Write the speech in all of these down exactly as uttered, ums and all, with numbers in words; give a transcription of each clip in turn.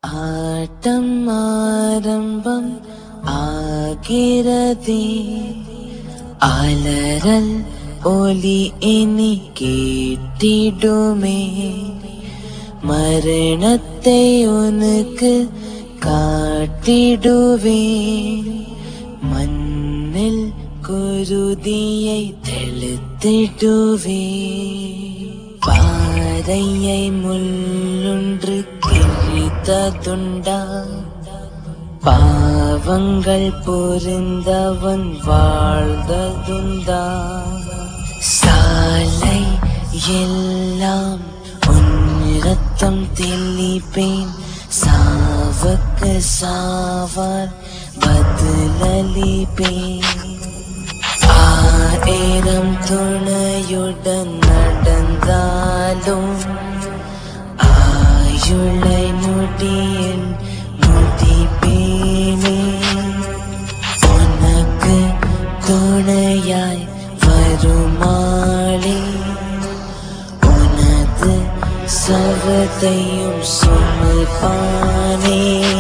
ஆட்டம் ஆரம்பம் ஆகிறதே, அலறல் ஒலி இனி கேட்டிடுமே, மரணத்தை உனக்கு காட்டிடுவேன், மண்ணில் குருதியை தெளித்திடுவேன். பாறையை முள்ளொன்று கிழித்ததுண்டா, பாவங்கள் புரிந்தவன் வாழ்ந்ததுண்டா, சாலை எல்லாம் உன் ரத்தம் தெளிப்பேன், சாவுக்கு சாவார் பதிலளிப்பேன். ஆயிரம் துணையுடன் நடந்தாலும் ஆயுளை நொடியில் முடிப்பேனே, உனக்கு துணையாய் வருமாளே, உனது சவத்தையும் சுமப்பானே.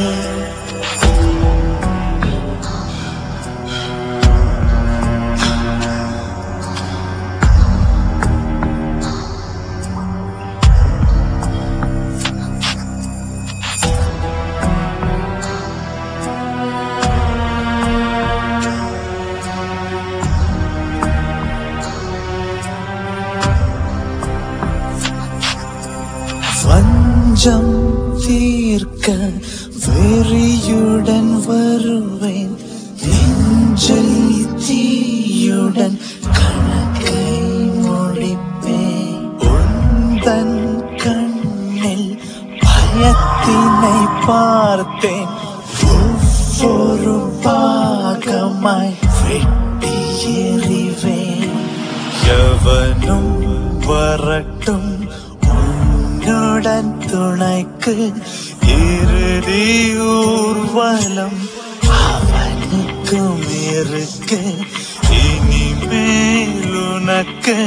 வஞ்சம் தீர்க்க வெறியுடன் வருவேன், நெஞ்சில் தீயுடன் கணக்கை முடிப்பேன், உந்தன் கண்ணில் பயத்தினை பார்த்தேன், ஒவ்வொரு பாகமாய் வெட்டி எறிவேன். எவனும் வரட்டும் உன்னுடன் துணைக்கு, இறுதி ஊர்வலம் அவனுக்கும் இருக்கு, இனிமேல் உனக்கு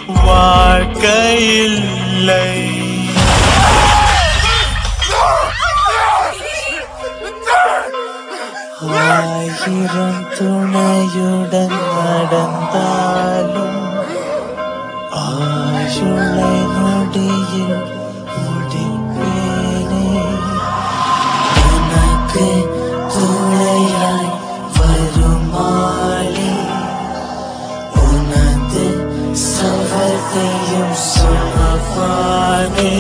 வாழ்க்கையில்லை. ஆயிரம் துணையுடன் நடந்தாலும் ஆயுளை நொடியில் முடிப்பேனே, உனக்கு துணையாய் வருமாளே, உனது சவத்தையும் சுமப்பானே.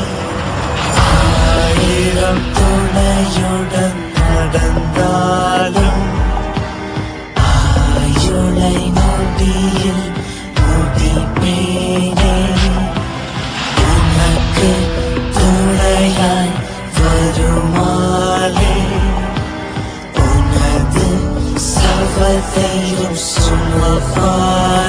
ஆயிரம் துணையுடன் நடந்தாலும் ஆயுளை நொடியில் முடிப்பேனே, உனக்கு துணையாய் வருமாளே, உனது சவத்தையும் சுமப்பானே.